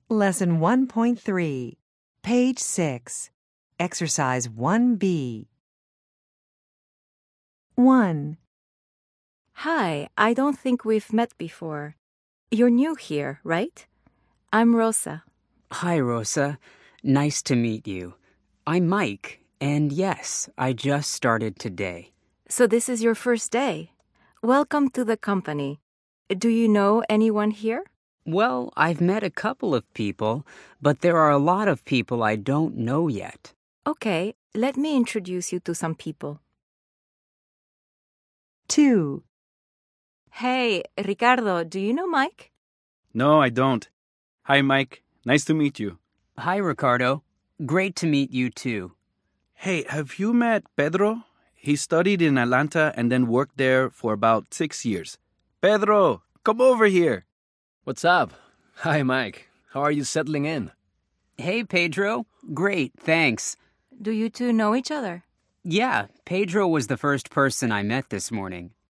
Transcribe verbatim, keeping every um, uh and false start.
Lesson one point three, Page six, Exercise one B. one. Hi, I don't think we've met before. You're new here, right? I'm Rosa. Hi, Rosa. Nice to meet you. I'm Mike, and yes, I just started today. So this is your first day. Welcome to the company. Do you know anyone here? Well, I've met a couple of people, but there are a lot of people I don't know yet. Okay, let me introduce you to some people. two. Hey, Ricardo, do you know Mike? No, I don't. Hi, Mike. Nice to meet you. Hi, Ricardo. Great to meet you, too. Hey, have you met Pedro? He studied in Atlanta and then worked there for about six years. Pedro, come over here. What's up? Hi, Mike. How are you settling in? Hey, Pedro. Great, thanks. Do you two know each other? Yeah, Pedro was the first person I met this morning.